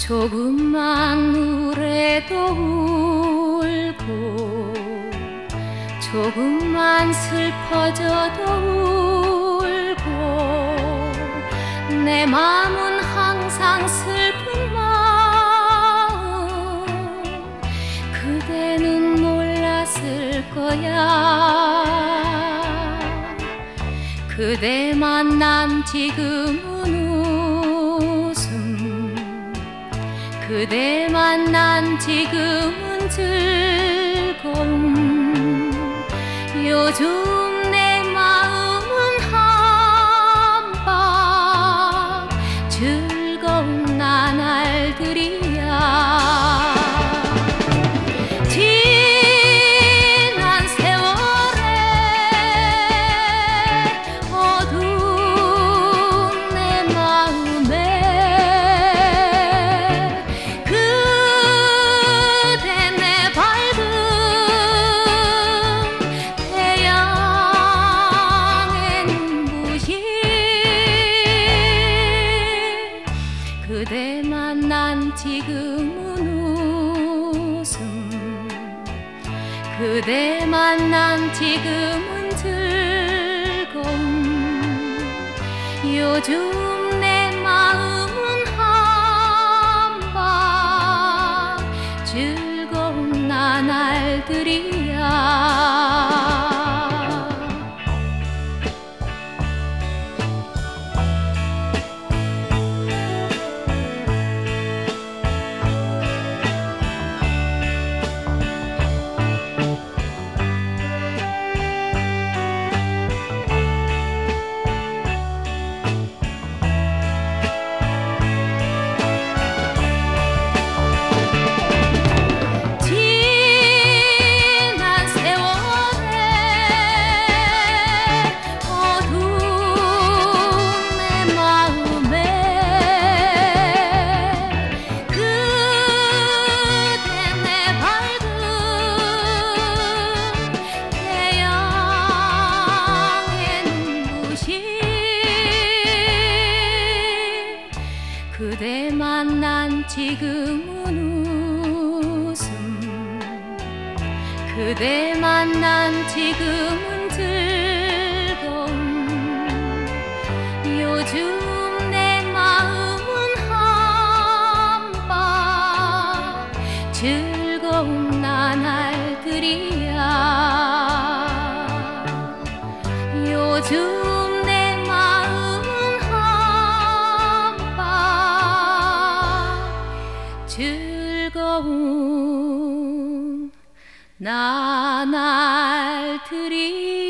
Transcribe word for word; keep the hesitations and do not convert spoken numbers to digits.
조금만 우울해도 울고 조금만 슬퍼져도 울고 내 마음은 항상 슬픈 마음 그대는 몰랐을 거야. 그대 만난 지금은 그대 만난 지금은 즐거움. 요즘 내 마음은 한밤 즐거운 나날들이야. 지난 세월에 어두운 내 마음에 그대 만난 지금은 웃음 그대 만난 지금은 즐거움. 요즘 내 마음은 한밤 즐거운 나날들이야. 그대 만난 지금은 웃음 그대 만난 지금은 즐거움. 요즘 내 마음은 한밤 즐거운 나날들이야. 요즘 즐거운 나날들이